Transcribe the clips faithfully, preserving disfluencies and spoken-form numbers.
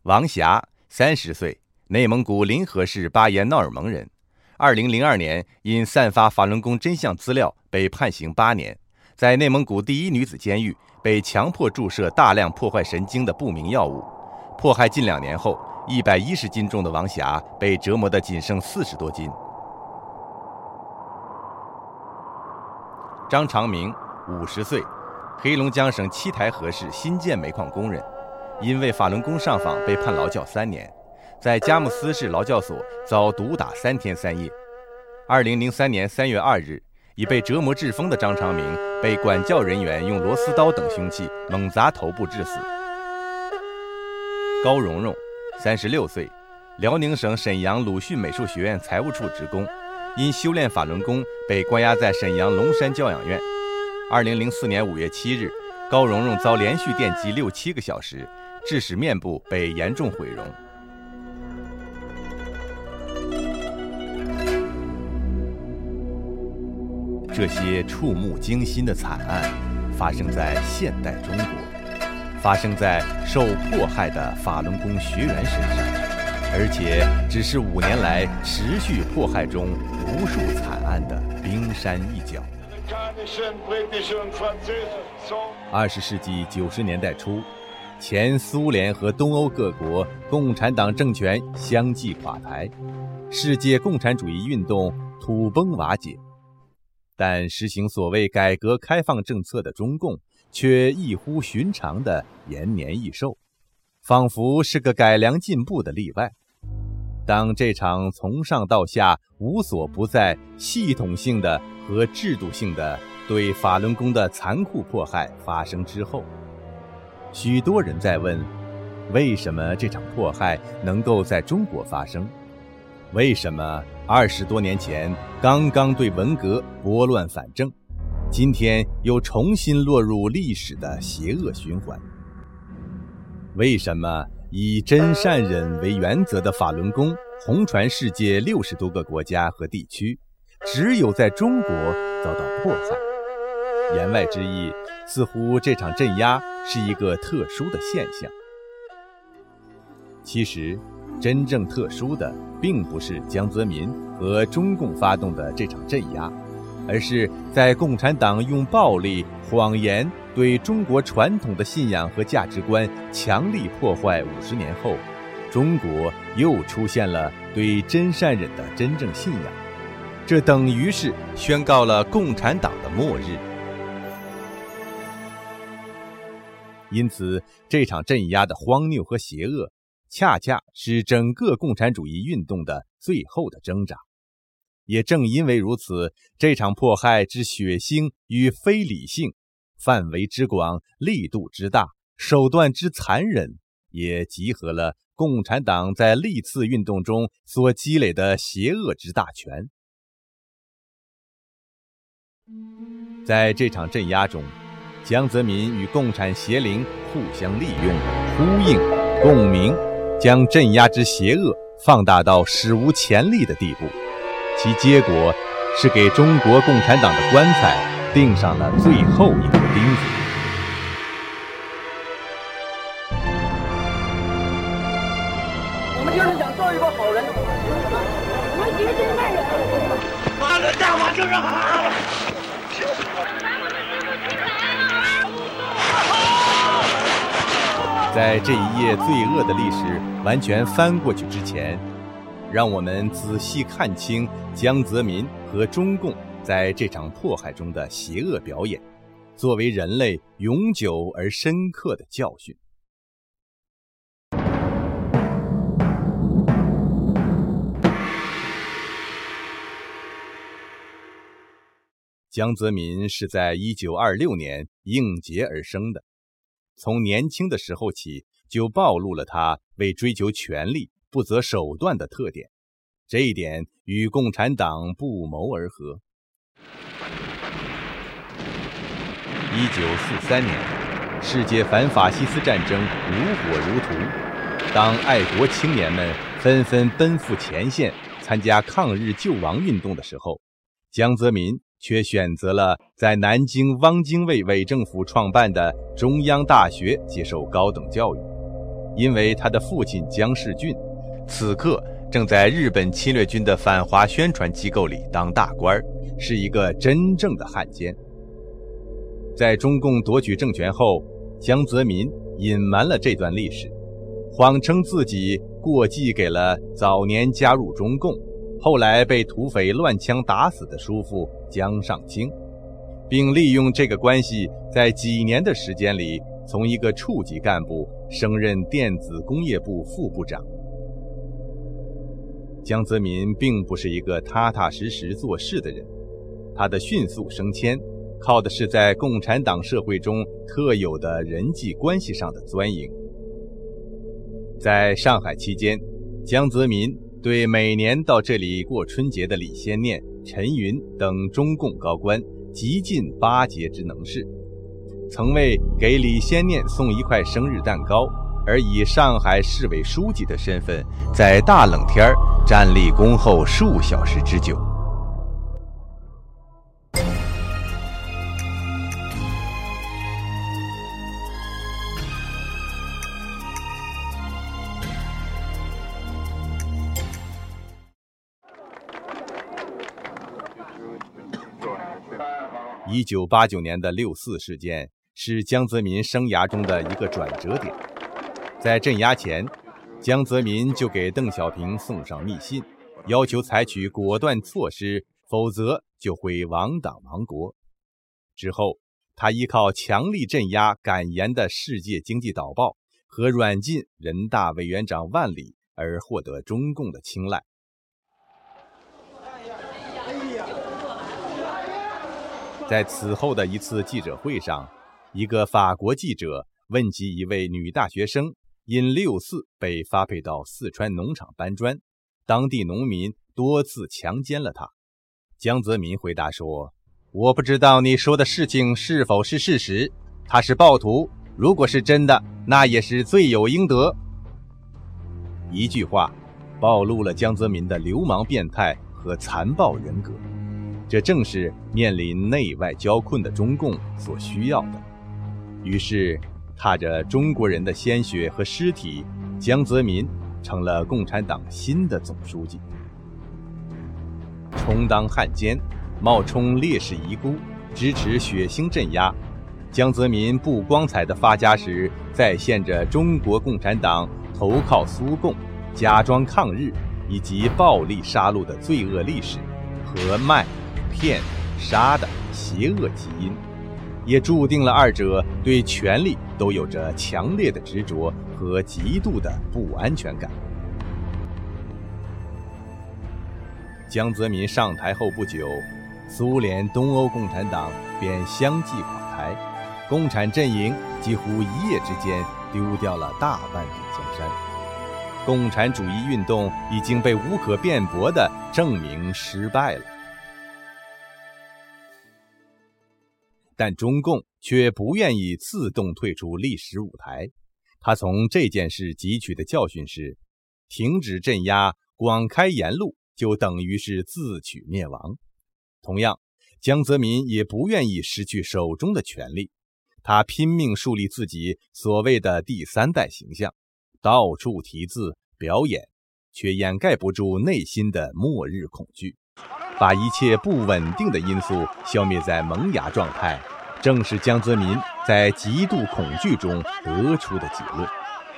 王霞，三十岁，内蒙古临河市巴彦淖尔盟人。二零零二年因散发法轮功真相资料被判刑八年，在内蒙古第一女子监狱被强迫注射大量破坏神经的不明药物。迫害近两年后，一百一十斤重的王霞被折磨得仅剩四十多斤。张长明，五十岁，黑龙江省七台河市新建煤矿工人，因为法轮功上访被判劳教三年，在佳木斯市劳教所遭毒打三天三夜。二零零三年三月二日，已被折磨致疯的张长明被管教人员用螺丝刀等凶器猛砸头部致死。高蓉蓉，三十六岁，辽宁省沈阳鲁迅美术学院财务处职工，因修炼法轮功被关押在沈阳龙山教养院。二零零四年五月七日，高蓉蓉遭连续电击六七个小时，致使面部被严重毁容。这些触目惊心的惨案发生在现代中国，发生在受迫害的法轮功学员身上，而且只是五年来持续迫害中无数惨案的冰山一角。二十世纪九十年代初，前苏联和东欧各国共产党政权相继垮台，世界共产主义运动土崩瓦解。但实行所谓改革开放政策的中共却异乎寻常地延年益寿，仿佛是个改良进步的例外。当这场从上到下无所不在、系统性的和制度性的对法轮功的残酷迫害发生之后，许多人在问，为什么这场迫害能够在中国发生？为什么二十多年前刚刚对文革拨乱反正，今天又重新落入历史的邪恶循环？为什么以真善忍为原则的法轮功红传世界六十多个国家和地区，只有在中国遭到迫害？言外之意，似乎这场镇压是一个特殊的现象。其实真正特殊的并不是江泽民和中共发动的这场镇压，而是在共产党用暴力、谎言对中国传统的信仰和价值观强力破坏五十年后，中国又出现了对真善忍的真正信仰，这等于是宣告了共产党的末日。因此，这场镇压的荒谬和邪恶，恰恰是整个共产主义运动的最后的挣扎。也正因为如此，这场迫害之血腥与非理性，范围之广，力度之大，手段之残忍，也集合了共产党在历次运动中所积累的邪恶之大全。在这场镇压中，江泽民与共产邪灵互相利用、呼应、共鸣，将镇压之邪恶放大到史无前例的地步，其结果是给中国共产党的棺材钉上了最后一颗钉子。 我们就是想做一个好人，我们绝对爱人。妈的，大法就是好。 在这一页罪恶的历史完全翻过去之前，让我们仔细看清江泽民和中共在这场迫害中的邪恶表演，作为人类永久而深刻的教训。江泽民是在一九二六年应节而生的，从年轻的时候起就暴露了他为追求权力不择手段的特点，这一点与共产党不谋而合。一九四三年，世界反法西斯战争如火如荼，当爱国青年们纷纷奔赴前线参加抗日救亡运动的时候，江泽民却选择了在南京汪精卫伪政府创办的中央大学接受高等教育。 因为他的父亲江世俊此刻正在日本侵略军的反华宣传机构里当大官，是一个真正的汉奸。在中共夺取政权后，江泽民隐瞒了这段历史，谎称自己过继给了早年加入中共，后来被土匪乱枪打死的叔父江上清，并利用这个关系，在几年的时间里，从一个处级干部升任电子工业部副部长。江泽民并不是一个踏踏实实做事的人，他的迅速升迁靠的是在共产党社会中特有的人际关系上的钻营。在上海期间，江泽民对每年到这里过春节的李先念、陈云等中共高官极尽巴结之能事，曾为给李先念送一块生日蛋糕而以上海市委书记的身份，在大冷天站立恭候数小时之久。一九八九年的六四事件是江泽民生涯中的一个转折点。在镇压前，江泽民就给邓小平送上密信，要求采取果断措施，否则就会亡党亡国。之后，他依靠强力镇压敢言的《世界经济导报》和软禁人大委员长万里而获得中共的青睐。在此后的一次记者会上，一个法国记者问及一位女大学生因六四被发配到四川农场搬砖，当地农民多次强奸了她。江泽民回答说，我不知道你说的事情是否是事实，他是暴徒，如果是真的，那也是罪有应得。一句话暴露了江泽民的流氓变态和残暴人格，这正是面临内外交困的中共所需要的。于是踏着中国人的鲜血和尸体，江泽民成了共产党新的总书记。充当汉奸，冒充烈士遗孤，支持血腥镇压，江泽民不光彩的发家史再现着中国共产党投靠苏共、假装抗日以及暴力杀戮的罪恶历史和卖、骗、杀的邪恶基因，也注定了二者对权力都有着强烈的执着和极度的不安全感。江泽民上台后不久，苏联东欧共产党便相继垮台，共产阵营几乎一夜之间丢掉了大半壁江山，共产主义运动已经被无可辩驳地证明失败了。但中共却不愿意自动退出历史舞台，他从这件事汲取的教训是，停止镇压，广开言路，就等于是自取灭亡。同样，江泽民也不愿意失去手中的权力，他拼命树立自己所谓的第三代形象，到处题字表演，却掩盖不住内心的末日恐惧，把一切不稳定的因素消灭在萌芽状态，正是江泽民在极度恐惧中得出的结论。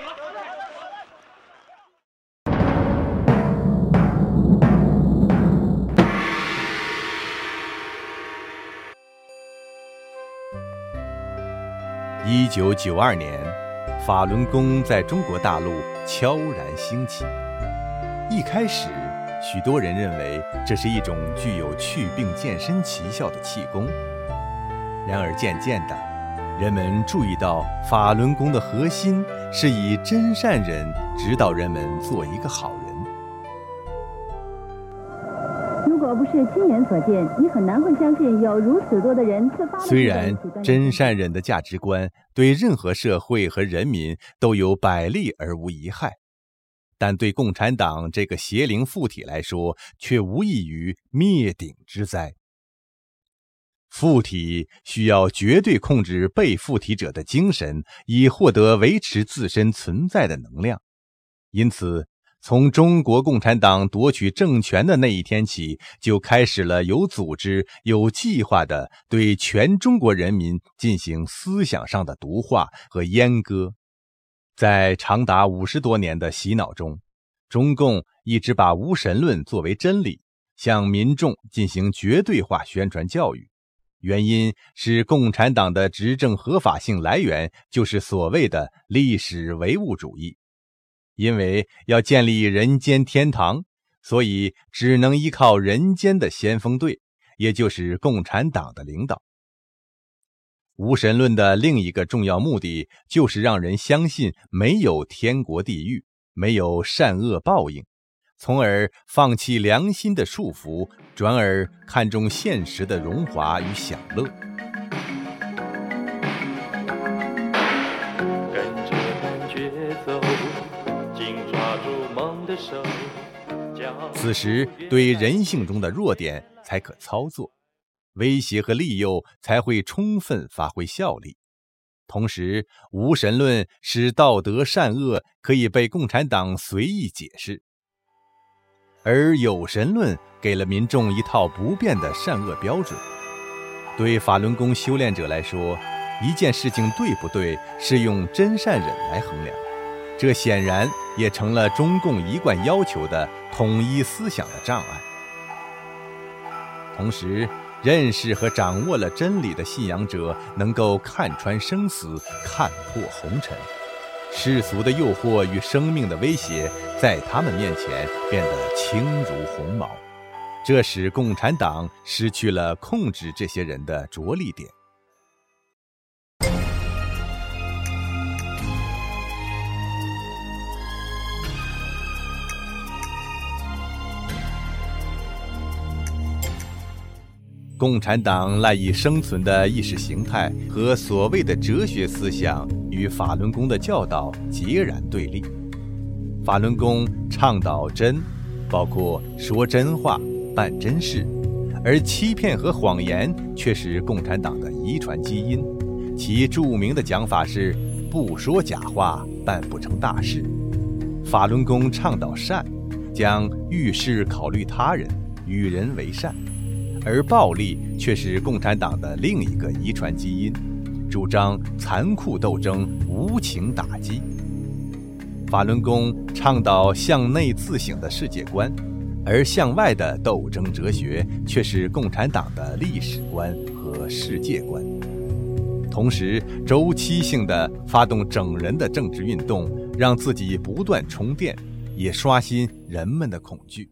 一九九二年，法轮功在中国大陆悄然兴起。一开始，许多人认为这是一种具有祛病健身奇效的气功。然而渐渐的，人们注意到法轮功的核心是以真善忍指导人们做一个好人。 如果不是亲眼所见，你很难会相信有如此多的人自发。 虽然真善忍的价值观对任何社会和人民都有百利而无一害，但对共产党这个邪灵附体来说，却无异于灭顶之灾。 附体需要绝对控制被附体者的精神，以获得维持自身存在的能量。因此，从中国共产党夺取政权的那一天起，就开始了有组织、有计划的对全中国人民进行思想上的毒化和阉割。在长达五十多年的洗脑中，中共一直把无神论作为真理，向民众进行绝对化宣传教育。原因是共产党的执政合法性来源就是所谓的历史唯物主义。因为要建立人间天堂，所以只能依靠人间的先锋队，也就是共产党的领导。无神论的另一个重要目的就是让人相信没有天国地狱，没有善恶报应，从而放弃良心的束缚，转而看重现实的荣华与享乐。 跟着感觉走，紧抓住梦的手。 此时对人性中的弱点才可操作，威胁和利诱才会充分发挥效力。同时，无神论使道德善恶可以被共产党随意解释，而有神论给了民众一套不变的善恶标准。对法轮功修炼者来说，一件事情对不对是用真善忍来衡量，这显然也成了中共一贯要求的统一思想的障碍。同时，认识和掌握了真理的信仰者能够看穿生死，看破红尘，世俗的诱惑与生命的威胁在他们面前变得轻如鸿毛，这使共产党失去了控制这些人的着力点。共产党赖以生存的意识形态和所谓的哲学思想与法轮功的教导截然对立。法轮功倡导真，包括说真话、办真事，而欺骗和谎言却是共产党的遗传基因。其著名的讲法是不说假话，办不成大事。法轮功倡导善，将遇事考虑他人，与人为善，而暴力却是共产党的另一个遗传基因，主张残酷斗争、无情打击。法轮功倡导向内自省的世界观，而向外的斗争哲学却是共产党的历史观和世界观。同时，周期性地发动整人的政治运动，让自己不断充电，也刷新人们的恐惧。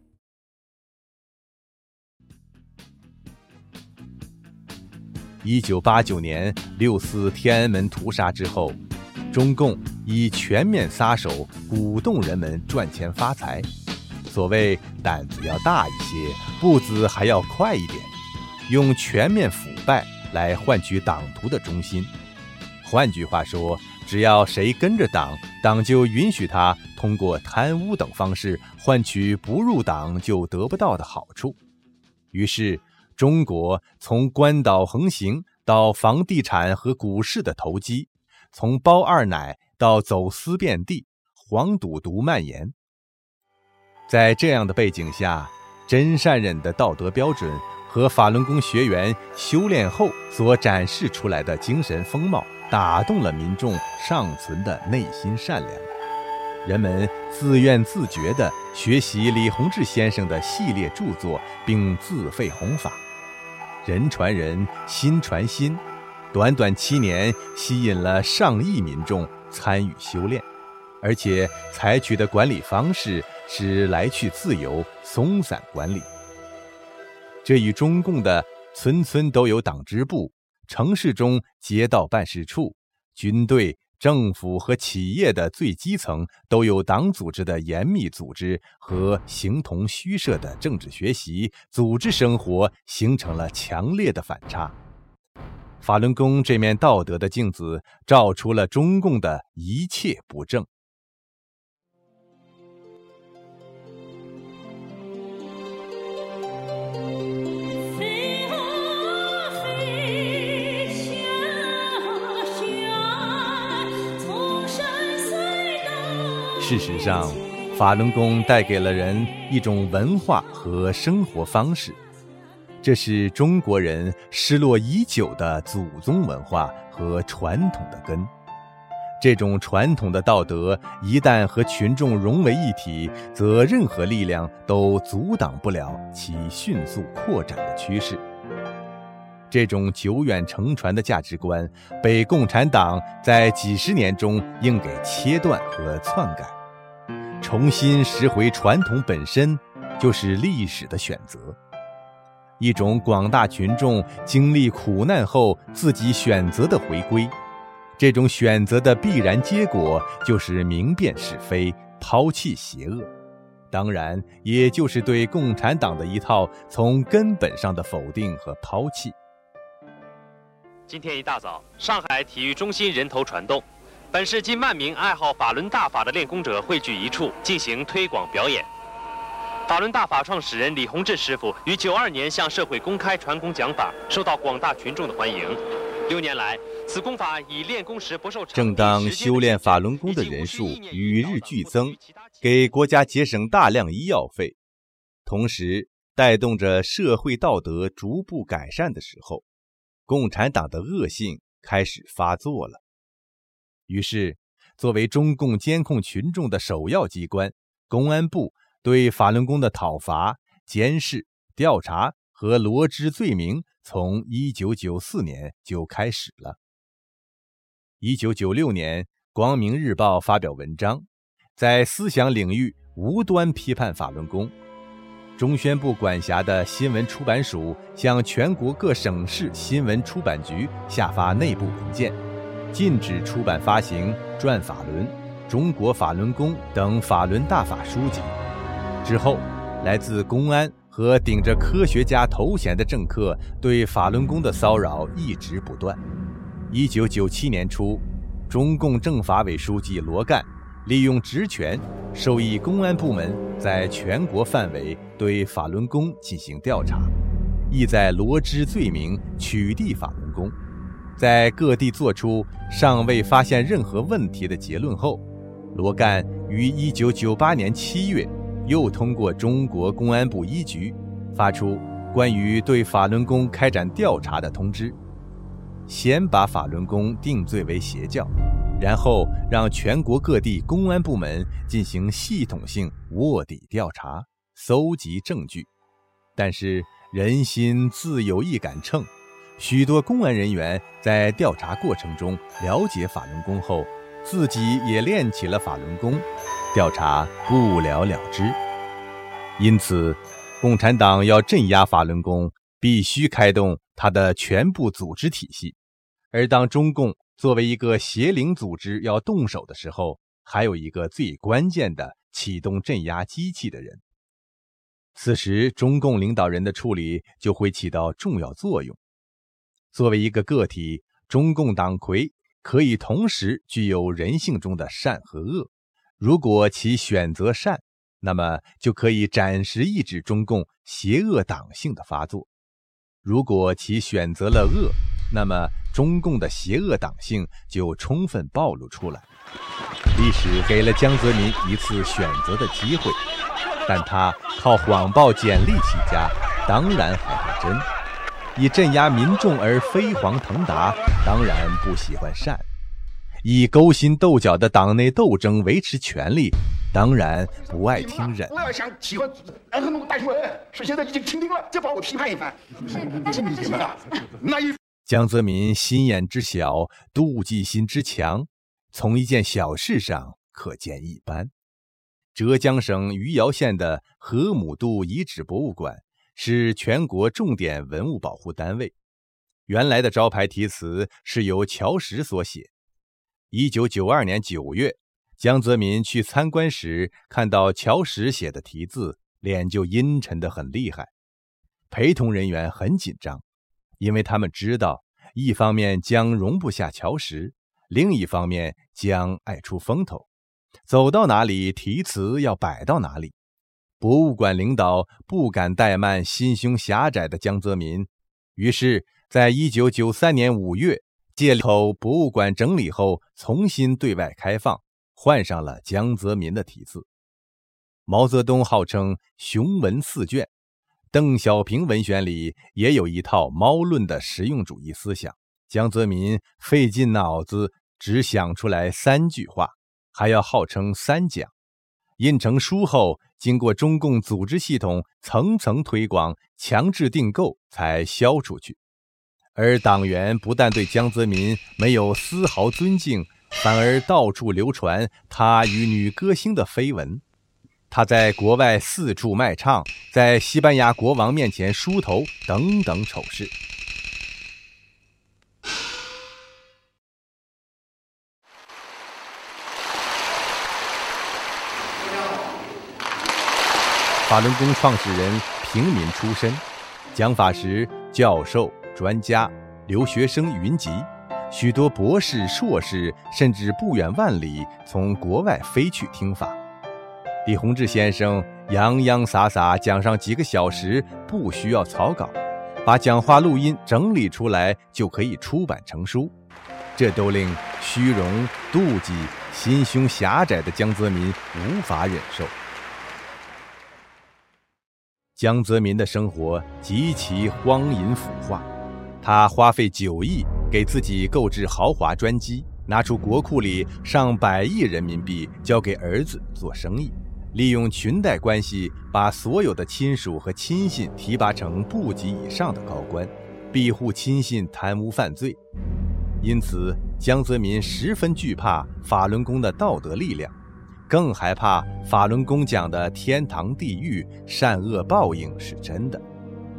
一九八九年六四天安门屠杀之后，中共以全面撒手鼓动人们赚钱发财，所谓胆子要大一些，步子还要快一点，用全面腐败来换取党徒的忠心。换句话说，只要谁跟着党，党就允许他通过贪污等方式换取不入党就得不到的好处。于是中国从官岛横行到房地产和股市的投机，从包二奶到走私遍地，黄赌毒蔓延。在这样的背景下，真善忍的道德标准和法轮功学员修炼后所展示出来的精神风貌，打动了民众尚存的内心善良。人们自愿自觉地学习李洪志先生的系列著作，并自费弘法。人传人，心传心，短短七年吸引了上亿民众参与修炼，而且采取的管理方式是来去自由、松散管理。这与中共的村村都有党支部，城市中街道办事处、军队、政府和企业的最基层都有党组织的严密组织和形同虚设的政治学习、组织生活形成了强烈的反差。法轮功这面道德的镜子照出了中共的一切不正。 飞啊飞事实上，法轮功带给了人一种文化和生活方式，这是中国人失落已久的祖宗文化和传统的根。这种传统的道德一旦和群众融为一体，则任何力量都阻挡不了其迅速扩展的趋势。这种久远承传的价值观被共产党在几十年中硬给切断和篡改，重新拾回传统本身就是历史的选择，一种广大群众经历苦难后自己选择的回归。这种选择的必然结果就是明辨是非，抛弃邪恶，当然也就是对共产党的一套从根本上的否定和抛弃。 今天一大早，上海体育中心人头攒动，本市近万名爱好法轮大法的练功者汇聚一处进行推广表演。法轮大法创始人李洪志师傅于九二年向社会公开传功讲法，受到广大群众的欢迎。六年来，此功法以练功时不受场地正当修炼法轮功的人数与日俱增，给国家节省大量医药费，同时带动着社会道德逐步改善的时候，共产党的恶性开始发作了。于是，作为中共监控群众的首要机关，公安部对法轮功的讨伐、监视、调查和罗织罪名从一九九四年就开始了。一九九六年，光明日报发表文章，在思想领域无端批判法轮功。中宣部管辖的新闻出版署向全国各省市新闻出版局下发内部文件，禁止出版发行《转法轮》《中国法轮功》等法轮大法书籍。之后，来自公安和顶着科学家头衔的政客对法轮功的骚扰一直不断。一九九七年初，中共政法委书记罗干利用职权，授意公安部门在全国范围对法轮功进行调查，意在罗织罪名，取缔法轮功。在各地做出尚未发现任何问题的结论后，罗干于一九九八年七月又通过中国公安部一局发出关于对法轮功开展调查的通知，先把法轮功定罪为邪教，然后让全国各地公安部门进行系统性卧底调查，搜集证据。但是人心自有一杆秤，许多公安人员在调查过程中了解法轮功后，自己也练起了法轮功，调查不了了之。因此，共产党要镇压法轮功，必须开动它的全部组织体系。而当中共作为一个邪灵组织要动手的时候，还有一个最关键的启动镇压机器的人。此时，中共领导人的处理就会起到重要作用。作为一个个体，中共党魁可以同时具有人性中的善和恶。如果其选择善，那么就可以暂时抑制中共邪恶党性的发作；如果其选择了恶，那么中共的邪恶党性就充分暴露出来。历史给了江泽民一次选择的机会，但他靠谎报简历起家，当然害怕真；以镇压民众而飞黄腾达，当然不喜欢善；以勾心斗角的党内斗争维持权力，当然不爱听忍。 我要想喜欢安和弄大新闻，是现在已经清定了，再帮我批判一番。 是，但是这是那一江泽民心眼之小，妒忌心之强，从一件小事上可见一斑。浙江省余姚县的河姆渡遗址博物馆是全国重点文物保护单位，原来的招牌题词是由乔石所写。一九九二年九月，江泽民去参观时，看到乔石写的题字，脸就阴沉得很厉害。陪同人员很紧张，因为他们知道，一方面将容不下乔石，另一方面将爱出风头，走到哪里题词要摆到哪里。博物馆领导不敢怠慢心胸狭窄的江泽民，于是在一九九三年五月，借口博物馆整理后重新对外开放， 换上了江泽民的题字。毛泽东号称雄文四卷，邓小平文选里也有一套猫论的实用主义思想，江泽民费尽脑子只想出来三句话，还要号称三讲。印成书后，经过中共组织系统层层推广，强制订购才销出去。而党员不但对江泽民没有丝毫尊敬，反而到处流传他与女歌星的绯闻。他在国外四处卖唱，在西班牙国王面前梳头等等丑事。法轮功创始人平民出身，讲法时教授、专家、留学生云集，许多博士、硕士甚至不远万里从国外飞去听法。李洪志先生洋洋洒洒讲上几个小时，不需要草稿，把讲话录音整理出来就可以出版成书，这都令虚荣、妒忌、心胸狭窄的江泽民无法忍受。江泽民的生活极其荒淫腐化，他花费九亿给自己购置豪华专机，拿出国库里上百亿人民币交给儿子做生意，利用裙带关系把所有的亲属和亲信提拔成部级以上的高官，庇护亲信贪污犯罪。因此江泽民十分惧怕法轮功的道德力量，更害怕法轮功讲的天堂地狱、善恶报应是真的。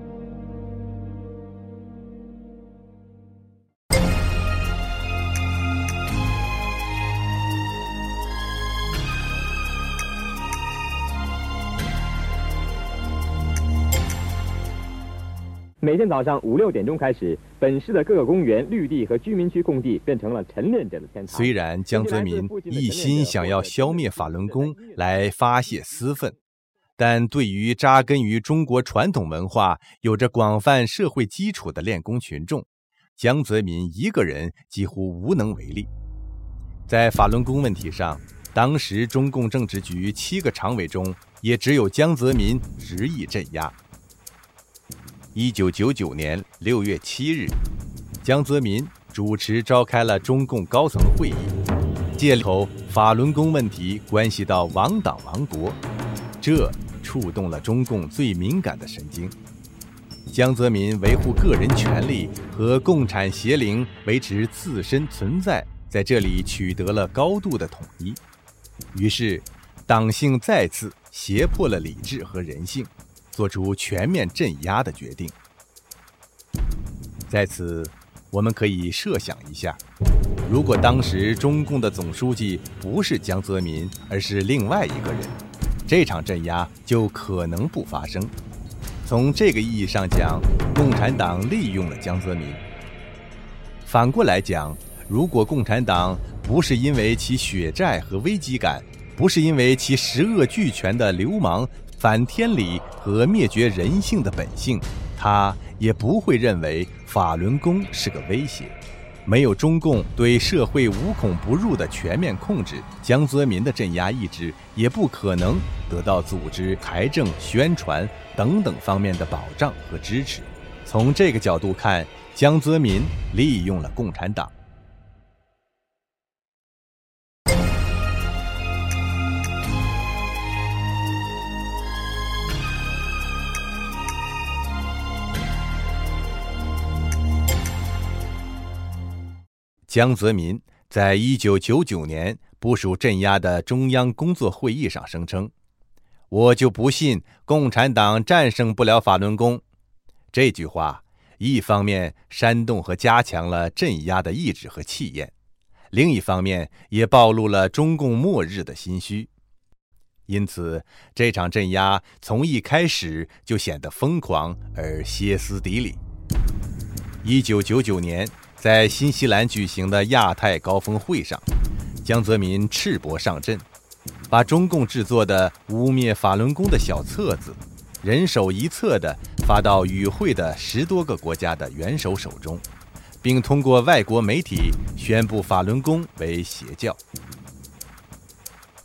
每天早上五六点钟开始，本市的各个公园、绿地和居民区空地变成了晨练者的天堂。 虽然江泽民一心想要消灭法轮功来发泄私愤，但对于扎根于中国传统文化、有着广泛社会基础的练功群众，江泽民一个人几乎无能为力。在法轮功问题上，当时中共政治局七个常委中，也只有江泽民执意镇压。一九九九年六月七日，江泽民主持召开了中共高层会议，借口法轮功问题关系到亡党亡国，这触动了中共最敏感的神经。江泽民维护个人权利和共产邪灵维持自身存在，在这里取得了高度的统一。于是党性再次胁迫了理智和人性，做出全面镇压的决定。在此，我们可以设想一下，如果当时中共的总书记不是江泽民，而是另外一个人，这场镇压就可能不发生。从这个意义上讲，共产党利用了江泽民。反过来讲，如果共产党不是因为其血债和危机感，不是因为其十恶俱全的流氓、反天理和灭绝人性的本性，他也不会认为法轮功是个威胁。没有中共对社会无孔不入的全面控制，江泽民的镇压意志也不可能得到组织、财政、宣传等等方面的保障和支持。从这个角度看，江泽民利用了共产党。江泽民在一九九九年部署镇压的中央工作会议上声称：“我就不信共产党战胜不了法轮功。”这句话一方面煽动和加强了镇压的意志和气焰，另一方面也暴露了中共末日的心虚。因此，这场镇压从一开始就显得疯狂而歇斯底里。一九九九年，在新西兰举行的亚太高峰会上，江泽民赤膊上阵，把中共制作的污蔑法轮功的小册子人手一册地发到与会的十多个国家的元首手中，并通过外国媒体宣布法轮功为邪教。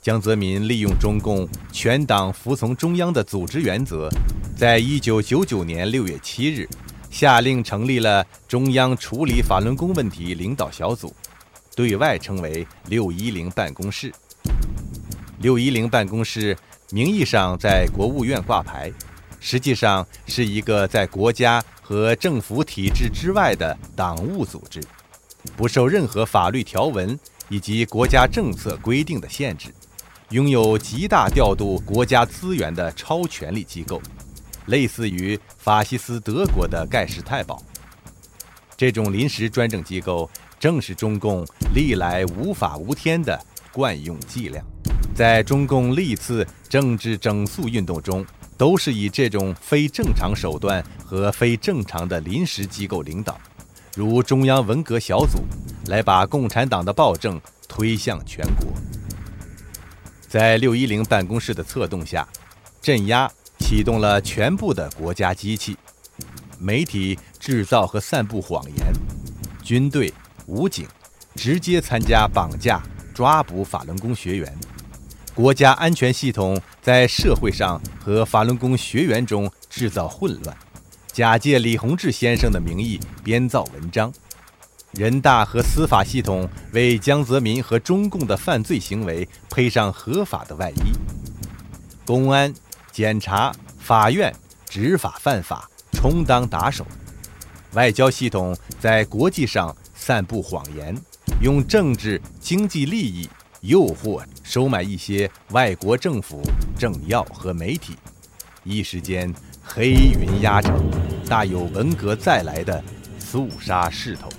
江泽民利用中共全党服从中央的组织原则，在一九九九年六月七日下令成立了中央处理法轮功问题领导小组，对外称为六一零办公室。六一零办公室名义上在国务院挂牌，实际上是一个在国家和政府体制之外的党务组织，不受任何法律条文以及国家政策规定的限制，拥有极大调度国家资源的超权力机构，类似于法西斯德国的盖世太保。这种临时专政机构正是中共历来无法无天的惯用伎俩，在中共历次政治整肃运动中，都是以这种非正常手段和非正常的临时机构领导，如中央文革小组，来把共产党的暴政推向全国。在六一零办公室的策动下，镇压启动了全部的国家机器，媒体制造和散布谎言，军队、武警直接参加绑架、抓捕法轮功学员，国家安全系统在社会上和法轮功学员中制造混乱，假借李洪志先生的名义编造文章，人大和司法系统为江泽民和中共的犯罪行为披上合法的外衣，公安、检察、法院执法犯法，充当打手，外交系统在国际上散布谎言，用政治经济利益诱惑收买一些外国政府、政要和媒体，一时间黑云压城，大有文革再来的肃杀势头。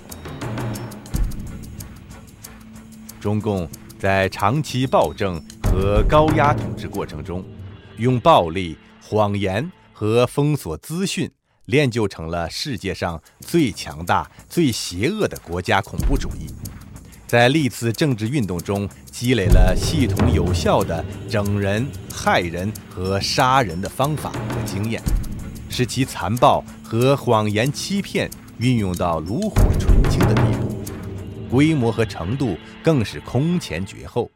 中共在长期暴政和高压统治过程中，用暴力、谎言和封锁资讯练就成了世界上最强大、最邪恶的国家恐怖主义，在历次政治运动中积累了系统有效的整人、害人和杀人的方法和经验，使其残暴和谎言欺骗运用到炉火纯青的地步，规模和程度更是空前绝后。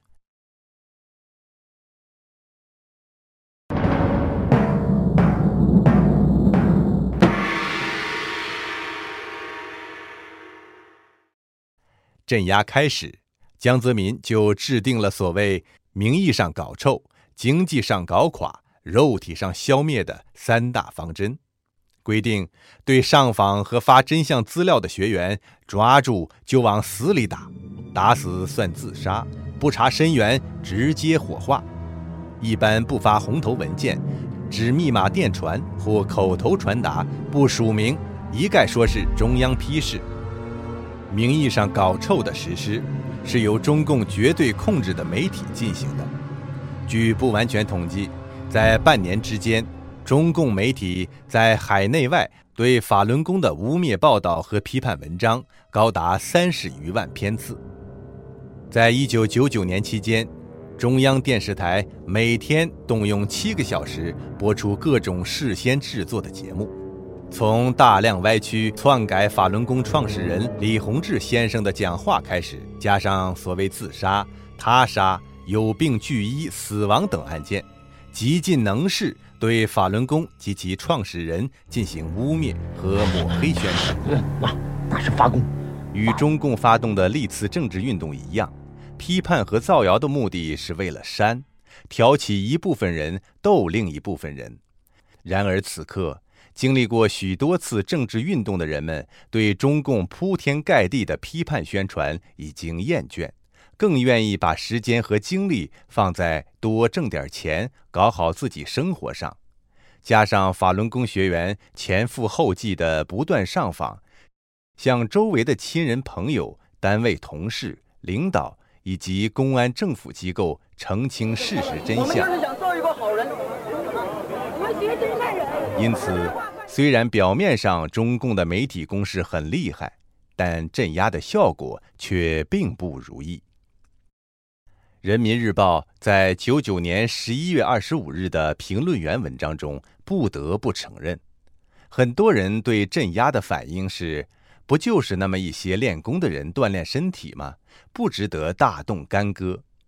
镇压开始，江泽民就制定了所谓名义上搞臭、经济上搞垮、肉体上消灭的三大方针，规定对上访和发真相资料的学员，抓住就往死里打，打死算自杀，不查身源直接火化，一般不发红头文件，只密码电传或口头传达，不署名，一概说是中央批示。名义上搞臭的实施是由中共绝对控制的媒体进行的。据不完全统计，在半年之间，中共媒体在海内外对法轮功的污蔑报道和批判文章高达三十余万篇次。在一九九九年期间，中央电视台每天动用七个小时播出各种事先制作的节目，从大量歪曲篡改法轮功创始人李洪志先生的讲话开始，加上所谓自杀、他杀、有病拒医、死亡等案件，极尽能事对法轮功及其创始人进行污蔑和抹黑宣传。 那那是发功。 与中共发动的历次政治运动一样，批判和造谣的目的是为了煽，挑起一部分人斗另一部分人。然而此刻，经历过许多次政治运动的人们，对中共铺天盖地的批判宣传已经厌倦，更愿意把时间和精力放在多挣点钱、搞好自己生活上。加上法轮功学员前赴后继的不断上访，向周围的亲人朋友、单位同事、领导以及公安政府机构澄清事实真相。 我们就是想做一个好人，我们学真善人。 因此，虽然表面上中共的媒体攻势很厉害，但镇压的效果却并不如意。人民日报在九九年十一月二十五日的评论员文章中不得不承认，很多人对镇压的反应是，不就是那么一些练功的人锻炼身体吗？不值得大动干戈。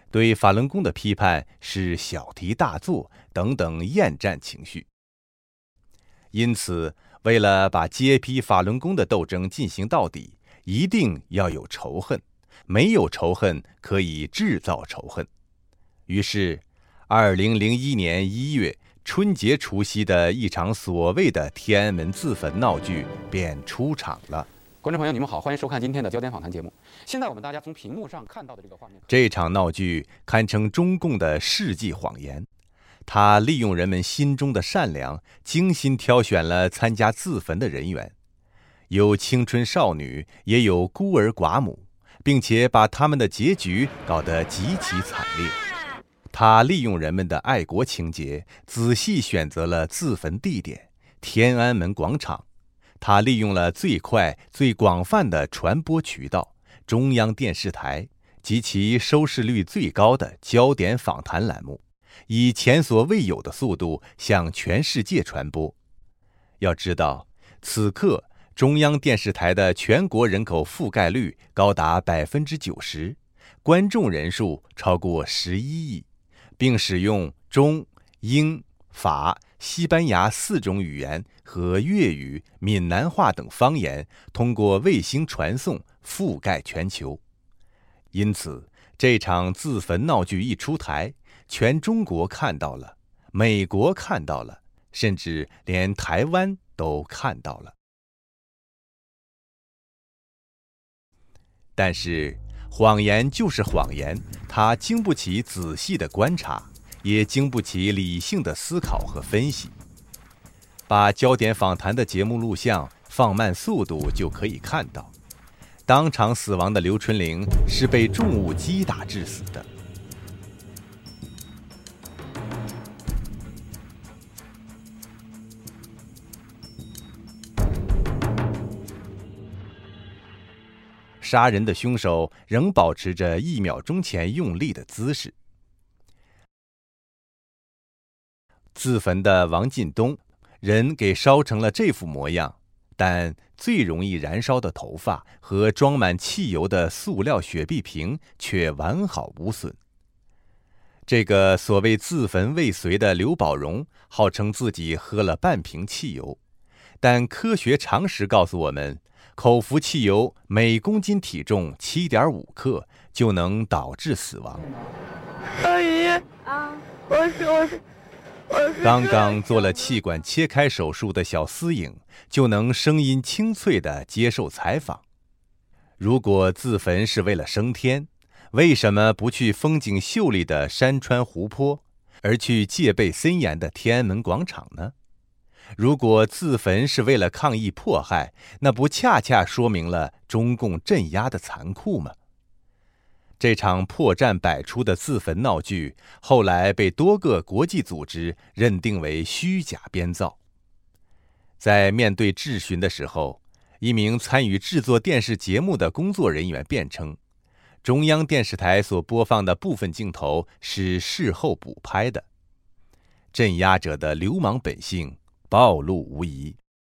对法轮功的批判是小题大做等等厌战情绪。因此，为了把揭批法轮功的斗争进行到底，一定要有仇恨，没有仇恨可以制造仇恨。于是，二零零一年一月春节除夕的一场所谓的天安门自焚闹剧便出场了。 观众朋友，你们好，欢迎收看今天的焦点访谈节目。现在我们大家从屏幕上看到的这个画面， 这场闹剧堪称中共的世纪谎言。他利用人们心中的善良，精心挑选了参加自焚的人员，有青春少女，也有孤儿寡母，并且把他们的结局搞得极其惨烈。他利用人们的爱国情节，仔细选择了自焚地点天安门广场。他利用了最快最广泛的传播渠道中央电视台及其收视率最高的焦点访谈栏目，以前所未有的速度向全世界传播。要知道，此刻中央电视台的全国人口覆盖率高达百分之九十，观众人数超过十一亿，并使用中、英、法、西班牙四种语言和粤语、闽南话等方言，通过卫星传送覆盖全球。因此，这场自焚闹剧一出台，全中国看到了，美国看到了，甚至连台湾都看到了。但是，谎言就是谎言，它经不起仔细的观察，也经不起理性的思考和分析。把焦点访谈的节目录像放慢速度就可以看到，当场死亡的刘春玲是被重物击打致死的。杀人的凶手仍保持着一秒钟前用力的姿势。自焚的王进东，人给烧成了这副模样，但最容易燃烧的头发和装满汽油的塑料雪碧瓶却完好无损。这个所谓自焚未遂的刘宝荣，号称自己喝了半瓶汽油，但科学常识告诉我们，口服汽油每公斤体重 七点五 克就能导致死亡。 阿姨啊，我是我是刚刚做了气管切开手术的小思颖，就能声音清脆地接受采访。如果自焚是为了升天，为什么不去风景秀丽的山川湖泊，而去戒备森严的天安门广场呢？如果自焚是为了抗议迫害，那不恰恰说明了中共镇压的残酷吗？这场破绽百出的自焚闹剧，后来被多个国际组织认定为虚假编造。在面对质询的时候，一名参与制作电视节目的工作人员辩称，中央电视台所播放的部分镜头是事后补拍的。镇压者的流氓本性暴露无遗。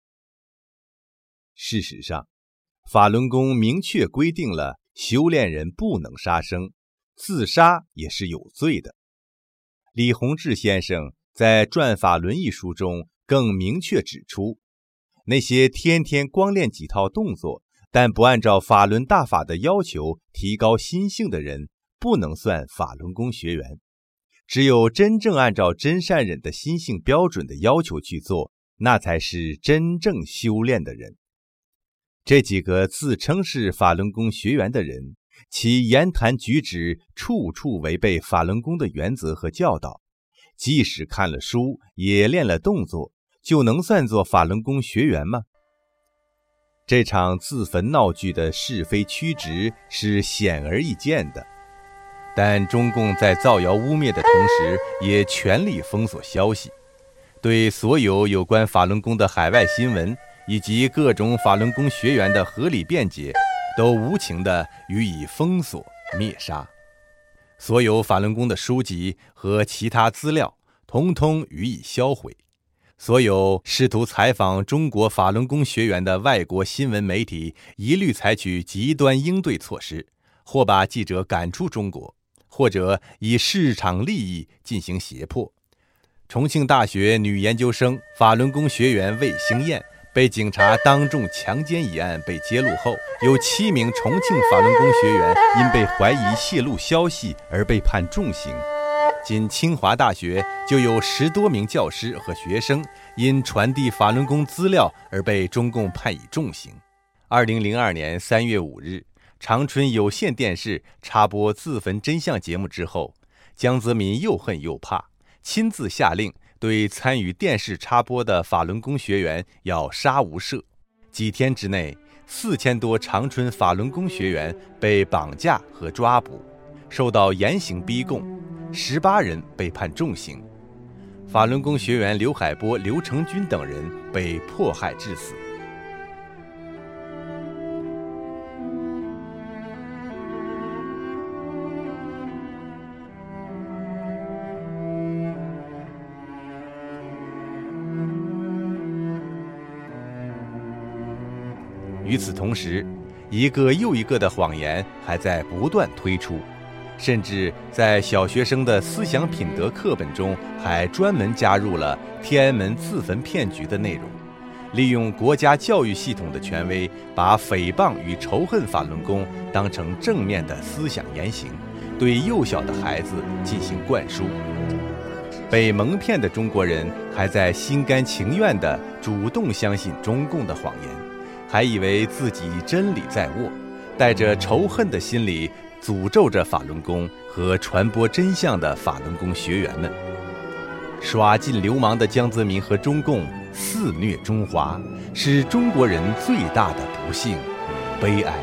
事实上，法轮功明确规定了修炼人不能杀生，自杀也是有罪的。李洪志先生在《转法轮》一书中更明确指出，那些天天光练几套动作，但不按照法轮大法的要求提高心性的人，不能算法轮功学员。只有真正按照真善忍的心性标准的要求去做，那才是真正修炼的人。这几个自称是法轮功学员的人，其言谈举止处处违背法轮功的原则和教导，即使看了书也练了动作，就能算作法轮功学员吗？这场自焚闹剧的是非曲直是显而易见的，但中共在造谣污蔑的同时，也全力封锁消息，对所有有关法轮功的海外新闻以及各种法轮功学员的合理辩解，都无情地予以封锁灭杀。所有法轮功的书籍和其他资料，统统予以销毁。所有试图采访中国法轮功学员的外国新闻媒体，一律采取极端应对措施，或把记者赶出中国， 或者以市场利益进行胁迫。重庆大学女研究生、法轮功学员魏兴燕被警察当众强奸一案被揭露后，有七名重庆法轮功学员因被怀疑泄露消息而被判重刑。仅清华大学就有十多名教师和学生因传递法轮功资料而被中共判以重刑。二零零二年三月五日，长春有线电视插播自焚真相节目之后，江泽民又恨又怕，亲自下令对参与电视插播的法轮功学员要杀无赦。几天之内，四千多长春法轮功学员被绑架和抓捕，受到严刑逼供，十八人被判重刑。法轮功学员刘海波、刘成军等人被迫害致死。与此同时，一个又一个的谎言还在不断推出，甚至在小学生的思想品德课本中还专门加入了天安门自焚骗局的内容，利用国家教育系统的权威，把诽谤与仇恨法轮功当成正面的思想言行，对幼小的孩子进行灌输。被蒙骗的中国人还在心甘情愿地主动相信中共的谎言，还以为自己真理在握，带着仇恨的心理诅咒着法轮功和传播真相的法轮功学员们。耍尽流氓的江泽民和中共肆虐中华，是中国人最大的不幸与悲哀。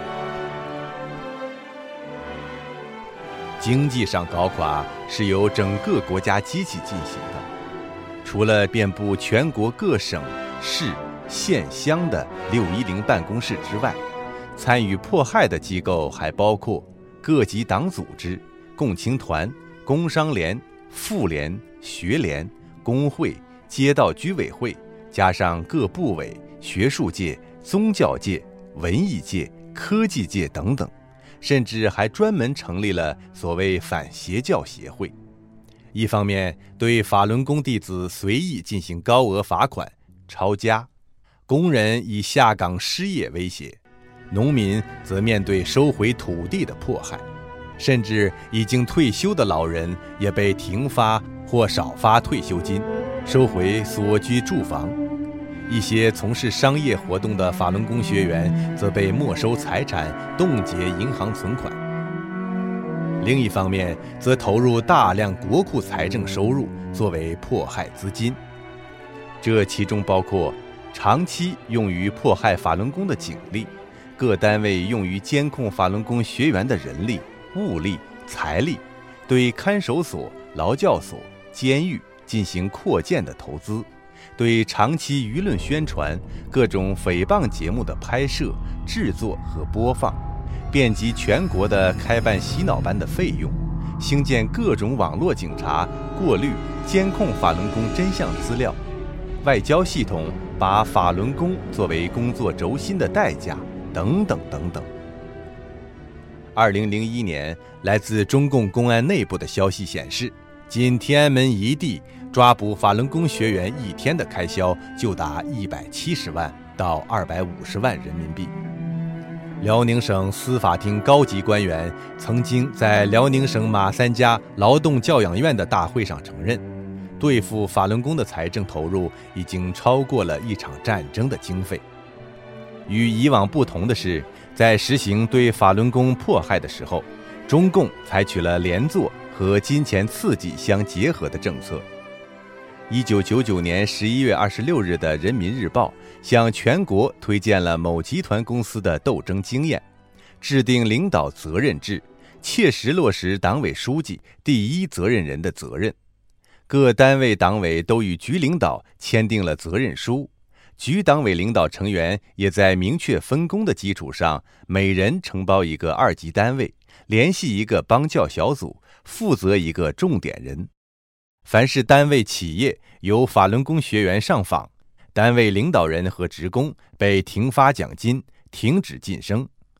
经济上搞垮是由整个国家机器进行的，除了遍布全国各省市县乡的六一零办公室之外，参与迫害的机构还包括各级党组织、共青团、工商联、妇联、学联、工会、街道居委会，加上各部委、学术界、宗教界、文艺界、科技界等等，甚至还专门成立了所谓反邪教协会。一方面对法轮功弟子随意进行高额罚款、抄家，工人以下岗失业威胁，农民则面对收回土地的迫害，甚至已经退休的老人也被停发或少发退休金，收回所居住房。一些从事商业活动的法轮功学员则被没收财产、冻结银行存款。另一方面，则投入大量国库财政收入作为迫害资金，这其中包括长期用于迫害法轮功的警力，各单位用于监控法轮功学员的人力、物力、财力，对看守所、劳教所、监狱进行扩建的投资，对长期舆论宣传、各种诽谤节目的拍摄、制作和播放，遍及全国的开办洗脑班的费用，兴建各种网络警察，过滤、监控法轮功真相资料，外交系统把法轮功作为工作轴心的代价，等等等等。二零零一年，来自中共公安内部的消息显示，仅天安门一地抓捕法轮功学员一天的开销就达一百七十万到二百五十万人民币。辽宁省司法厅高级官员曾经在辽宁省马三家劳动教养院的大会上承认，对付法轮功的财政投入已经超过了一场战争的经费。与以往不同的是，在实行对法轮功迫害的时候，中共采取了连坐和金钱刺激相结合的政策。一九九九年十一月二十六日的《人民日报》向全国推荐了某集团公司的斗争经验，制定领导责任制，切实落实党委书记第一责任人的责任。各单位党委都与局领导签订了责任书，局党委领导成员也在明确分工的基础上，每人承包一个二级单位，联系一个帮教小组，负责一个重点人。凡是单位企业有法轮功学员上访，单位领导人和职工被停发奖金、停止晋升。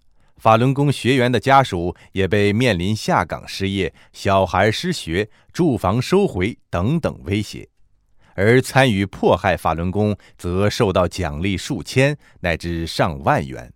法轮功学员的家属也被面临下岗失业、小孩失学、住房收回等等威胁，而参与迫害法轮功则受到奖励数千乃至上万元。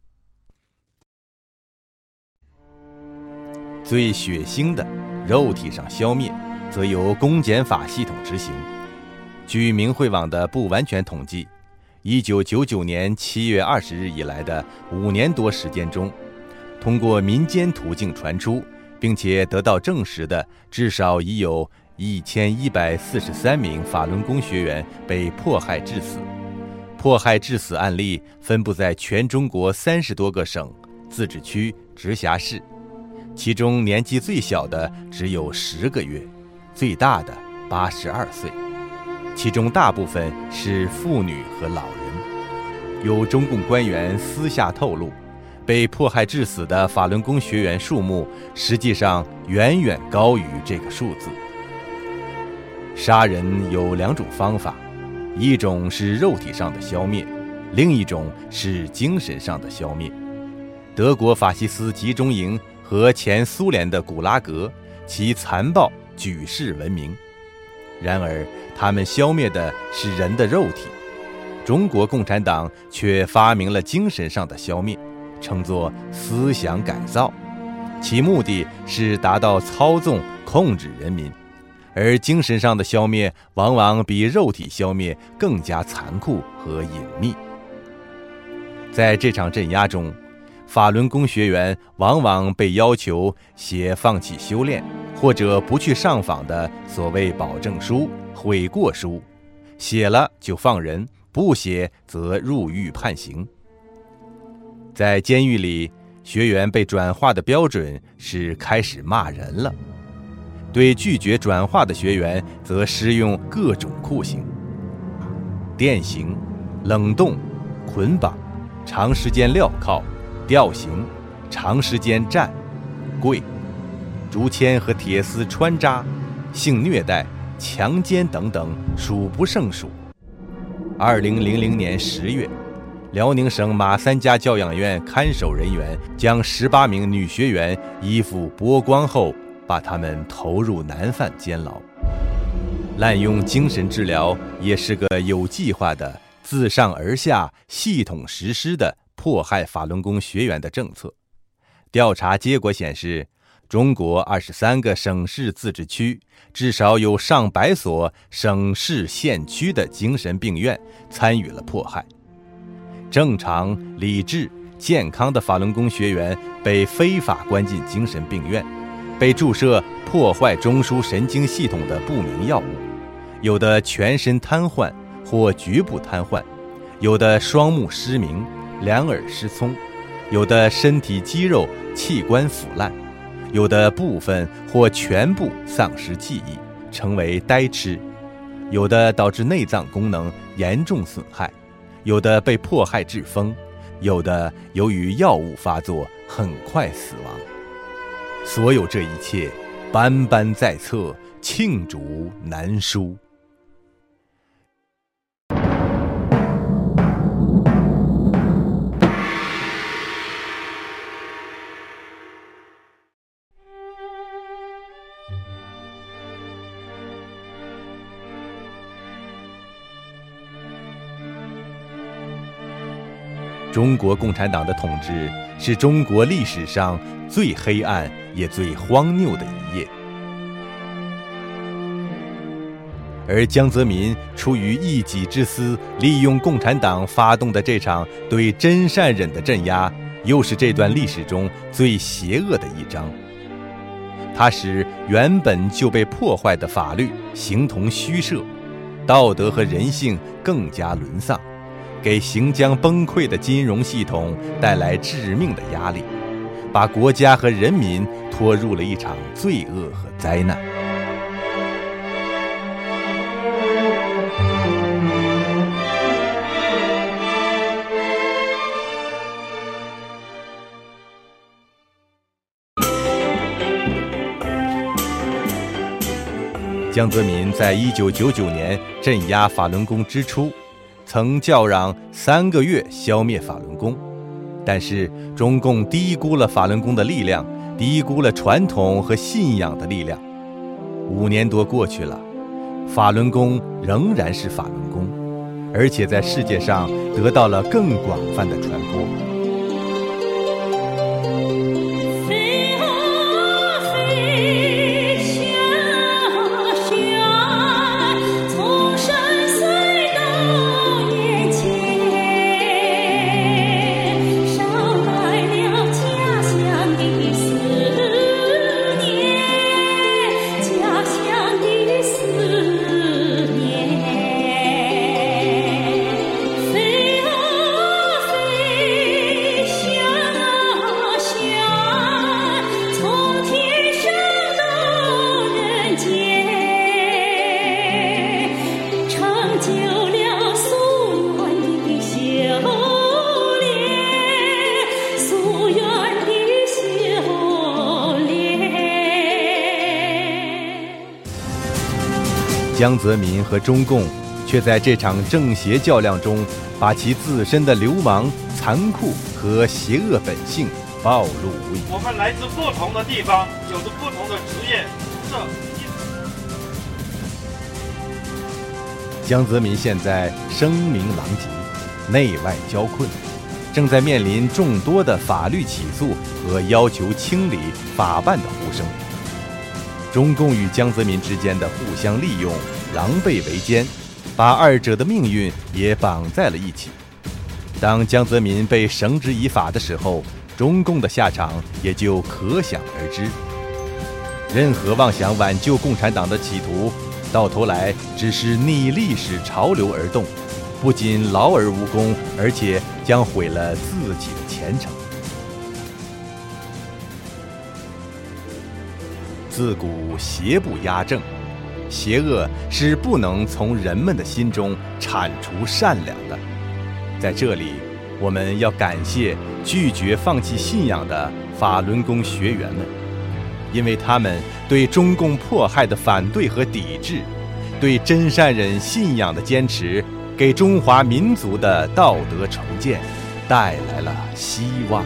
最血腥的肉体上消灭，则由公检法系统执行。据明慧网的不完全统计，一九九九年七月二十日以来的五年多时间中，通过民间途径传出并且得到证实的，至少已有一千一百四十三名法轮功学员被迫害致死。迫害致死案例分布在全中国三十多个省、自治区、直辖市，其中年纪最小的只有十个月，最大的八十二岁，其中大部分是妇女和老人。有中共官员私下透露，被迫害致死的法轮功学员数目实际上远远高于这个数字。杀人有两种方法，一种是肉体上的消灭，另一种是精神上的消灭。德国法西斯集中营和前苏联的古拉格，其残暴举世闻名。然而他们消灭的是人的肉体，中国共产党却发明了精神上的消灭，称作思想改造，其目的是达到操纵控制人民，而精神上的消灭往往比肉体消灭更加残酷和隐秘。在这场镇压中，法轮功学员往往被要求写放弃修炼或者不去上访的所谓保证书、悔过书，写了就放人，不写则入狱判刑。在监狱里，学员被转化的标准是开始骂人了，对拒绝转化的学员则施用各种酷刑：电刑、冷冻、捆绑、长时间镣铐、吊刑、长时间站、跪、竹签和铁丝穿扎、性虐待、强奸等等，数不胜数。二零零零年十月，辽宁省马三家教养院看守人员将十八名女学员衣服剥光后，把他们投入南范监牢。滥用精神治疗也是个有计划的、自上而下、系统实施的迫害法轮功学员的政策。调查结果显示，中国二十三个省市自治区至少有上百所省市县区的精神病院参与了迫害。正常、理智、健康的法轮功学员被非法关进精神病院，被注射破坏中枢神经系统的不明药物，有的全身瘫痪或局部瘫痪，有的双目失明、两耳失聪，有的身体肌肉器官腐烂，有的部分或全部丧失记忆，成为呆痴，有的导致内脏功能严重损害，有的被迫害致疯，有的由于药物发作很快死亡。所有这一切斑斑在册，罄竹难书。中国共产党的统治是中国历史上最黑暗也最荒谬的一页，而江泽民出于一己之私，利用共产党发动的这场对真善忍的镇压，又是这段历史中最邪恶的一章。它使原本就被破坏的法律形同虚设，道德和人性更加沦丧，给行将崩溃的金融系统带来致命的压力，把国家和人民拖入了一场罪恶和灾难。江泽民在一九九九年镇压法轮功之初，曾叫嚷三个月消灭法轮功， 但是中共低估了法轮功的力量，低估了传统和信仰的力量。五年多过去了，法轮功仍然是法轮功，而且在世界上得到了更广泛的传播。江泽民和中共却在这场正邪较量中，把其自身的流氓、残酷和邪恶本性暴露无遗。 我们来自不同的地方，有着不同的职业。这江泽民现在声名狼藉，内外交困，正在面临众多的法律起诉和要求清理法办的呼声。中共与江泽民之间的互相利用、狼狈为奸，把二者的命运也绑在了一起。当江泽民被绳之以法的时候，中共的下场也就可想而知。任何妄想挽救共产党的企图，到头来只是逆历史潮流而动，不仅劳而无功，而且将毁了自己的前程。自古邪不压正，邪恶是不能从人们的心中铲除善良的。在这里，我们要感谢拒绝放弃信仰的法轮功学员们，因为他们对中共迫害的反对和抵制，对真善忍信仰的坚持，给中华民族的道德重建带来了希望。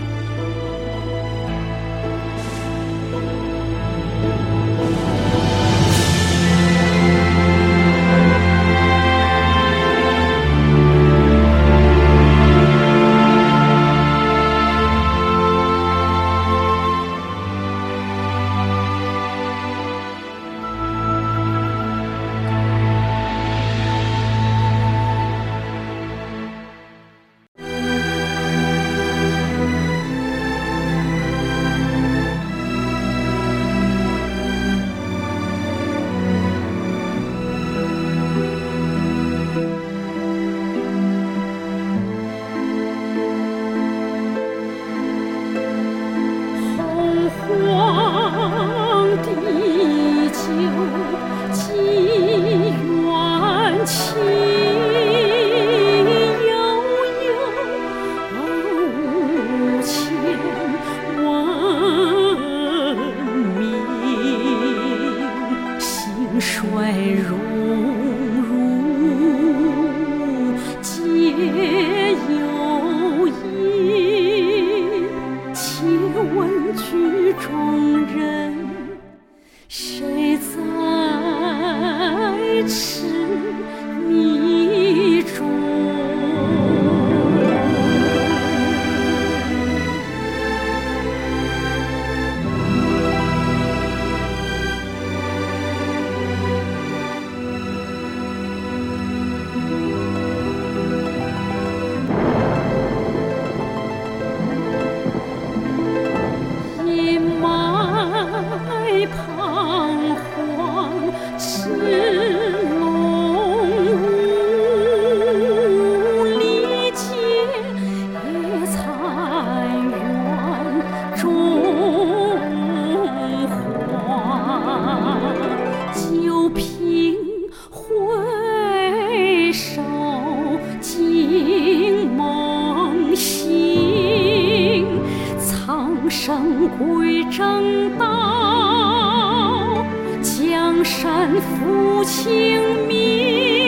生归正道，江山抚清明。